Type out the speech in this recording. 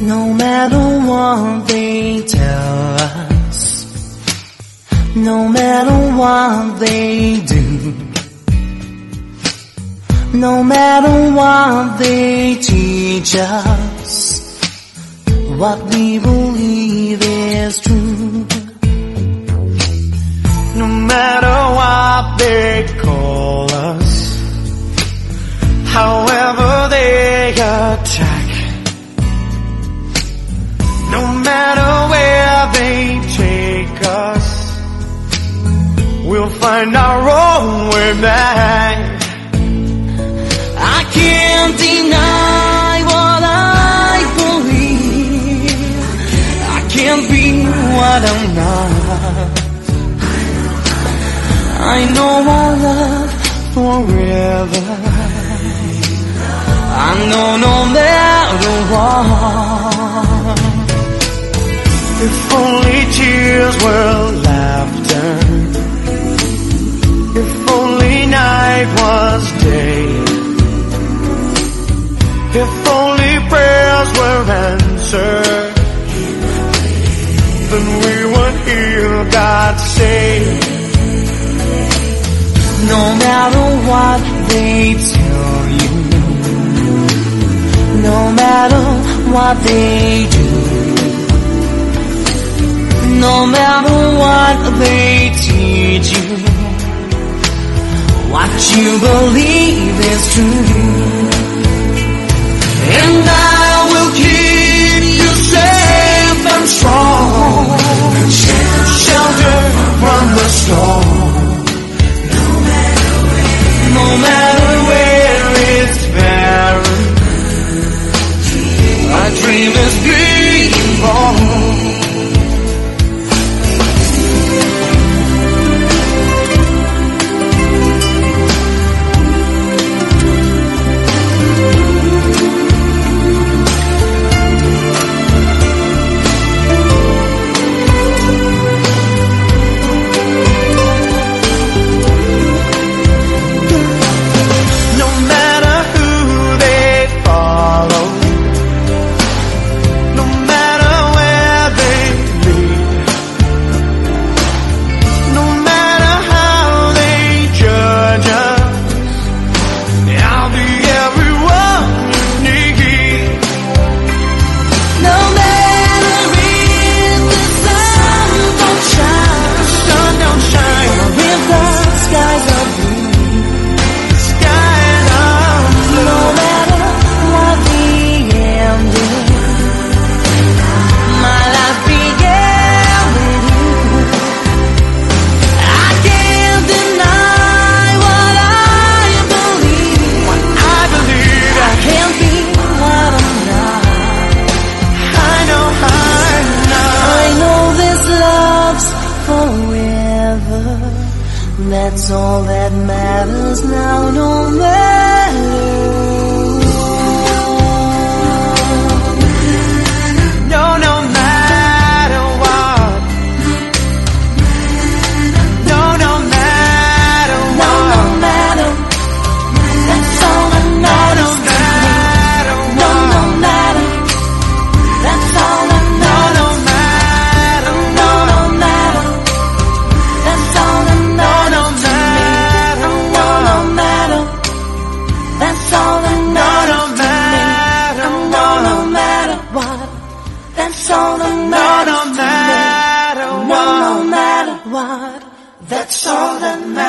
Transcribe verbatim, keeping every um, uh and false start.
No matter what they tell us, no matter what they do, no matter what they teach us, what we believe is true. No matter what they call us, however they attack, no matter where they take us, we'll find our own way back. I can't deny what I believe. I can't be what I'm not. I know our love forever. I know no matter what. If only tears were laughter, if only night was day, if only prayers were answered, then we would hear God say, no matter what they tell you, no matter what they do, no matter what they teach you, what you believe is true. And I will keep you safe and strong, shelter from the storm. No matter where it's barren, our dream is being born. That's all that matters now, no matter what. No, no matter what. No, no matter what. No, no matter. That's all that matters. No, no matter. That's all that matters. No, no matter. No, no matter. That's all that matters. That's all that matters. No, no matter what. That's all that matters. No, no matter what. No, no matter what. That's all that matters.